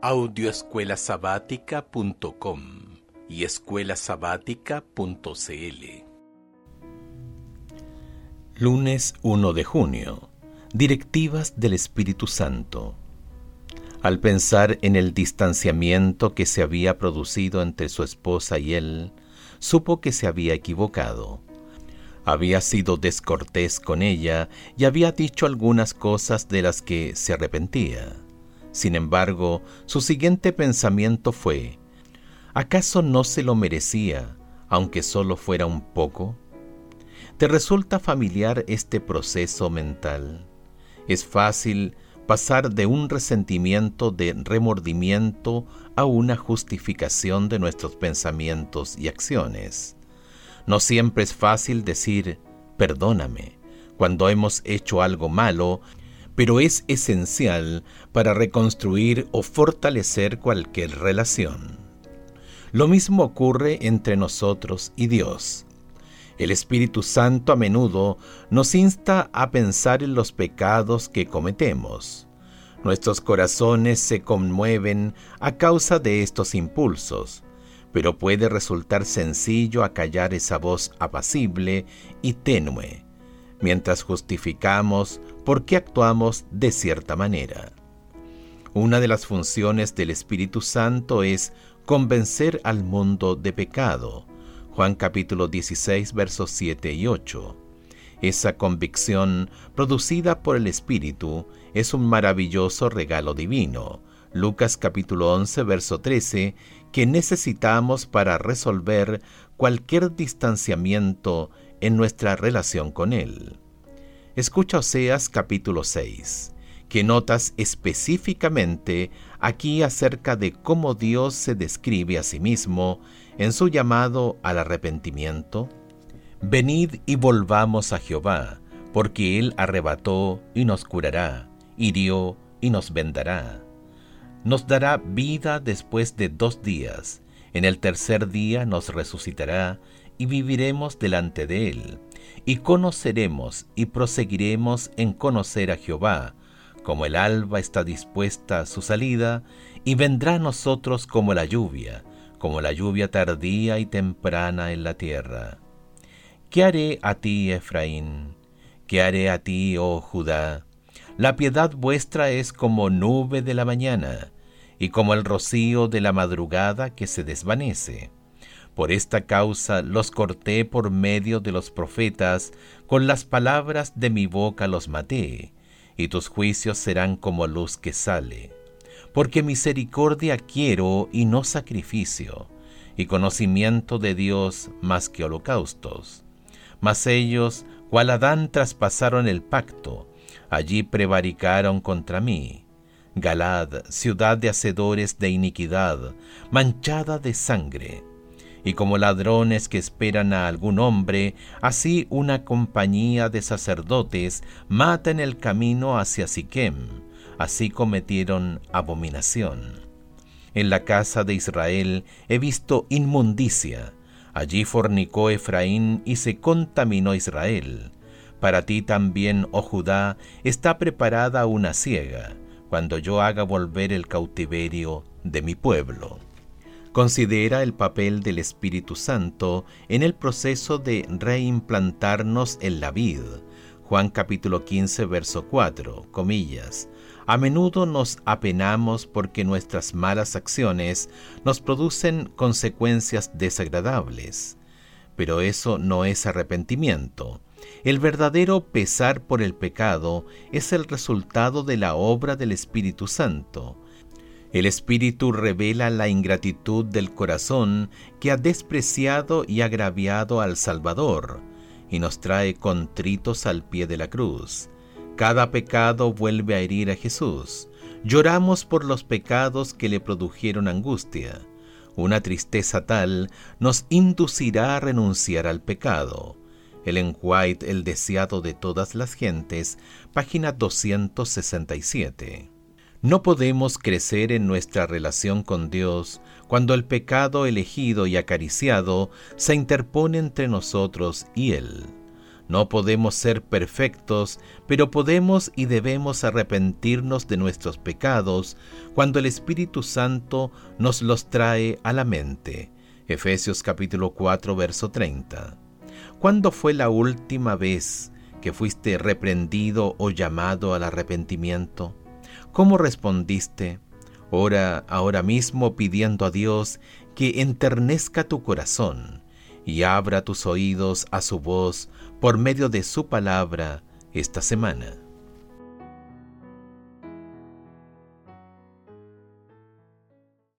Audioescuelasabática.com y escuelasabática.cl. Lunes 1 de junio. Directivas del Espíritu Santo. Al pensar en el distanciamiento que se había producido entre su esposa y él, supo que se había equivocado. Había sido descortés con ella y había dicho algunas cosas de las que se arrepentía. Sin embargo, su siguiente pensamiento fue: ¿acaso no se lo merecía, aunque solo fuera un poco? ¿Te resulta familiar este proceso mental? Es fácil pasar de un resentimiento de remordimiento a una justificación de nuestros pensamientos y acciones. No siempre es fácil decir «perdóname» cuando hemos hecho algo malo, pero es esencial para reconstruir o fortalecer cualquier relación. Lo mismo ocurre entre nosotros y Dios. El Espíritu Santo a menudo nos insta a pensar en los pecados que cometemos. Nuestros corazones se conmueven a causa de estos impulsos, pero puede resultar sencillo acallar esa voz apacible y tenue, mientras justificamos por qué actuamos de cierta manera. Una de las funciones del Espíritu Santo es convencer al mundo de pecado. Juan capítulo 16, versos 7 y 8. Esa convicción, producida por el Espíritu, es un maravilloso regalo divino. Lucas capítulo 11, verso 13, que necesitamos para resolver cualquier distanciamiento en nuestra relación con Él. Escucha Oseas capítulo 6, que notas específicamente aquí acerca de cómo Dios se describe a sí mismo en su llamado al arrepentimiento. Venid y volvamos a Jehová, porque Él arrebató y nos curará, hirió y nos vendará. Nos dará vida después de 2 días, en el tercer día nos resucitará y viviremos delante de Él, y conoceremos y proseguiremos en conocer a Jehová, como el alba está dispuesta a su salida, y vendrá a nosotros como la lluvia tardía y temprana en la tierra. ¿Qué haré a ti, Efraín? ¿Qué haré a ti, oh Judá? La piedad vuestra es como nube de la mañana, y como el rocío de la madrugada que se desvanece. Por esta causa los corté por medio de los profetas, con las palabras de mi boca los maté, y tus juicios serán como luz que sale. Porque misericordia quiero y no sacrificio, y conocimiento de Dios más que holocaustos. Mas ellos, cual Adán, traspasaron el pacto, allí prevaricaron contra mí. Galad, ciudad de hacedores de iniquidad, manchada de sangre. Y como ladrones que esperan a algún hombre, así una compañía de sacerdotes mata en el camino hacia Siquem. Así cometieron abominación. En la casa de Israel he visto inmundicia. Allí fornicó Efraín y se contaminó Israel. Para ti también, oh Judá, está preparada una siega, cuando yo haga volver el cautiverio de mi pueblo. Considera el papel del Espíritu Santo en el proceso de reimplantarnos en la vid. Juan capítulo 15, verso 4, comillas. A menudo nos apenamos porque nuestras malas acciones nos producen consecuencias desagradables. Pero eso no es arrepentimiento. El verdadero pesar por el pecado es el resultado de la obra del Espíritu Santo. El Espíritu revela la ingratitud del corazón que ha despreciado y agraviado al Salvador, y nos trae contritos al pie de la cruz. Cada pecado vuelve a herir a Jesús. Lloramos por los pecados que le produjeron angustia. Una tristeza tal nos inducirá a renunciar al pecado. Ellen White, El deseado de todas las gentes, página 267. No podemos crecer en nuestra relación con Dios cuando el pecado elegido y acariciado se interpone entre nosotros y Él. No podemos ser perfectos, pero podemos y debemos arrepentirnos de nuestros pecados cuando el Espíritu Santo nos los trae a la mente. Efesios capítulo 4, verso 30. ¿Cuándo fue la última vez que fuiste reprendido o llamado al arrepentimiento? ¿Cómo respondiste? Ora ahora mismo pidiendo a Dios que enternezca tu corazón y abra tus oídos a su voz por medio de su palabra esta semana.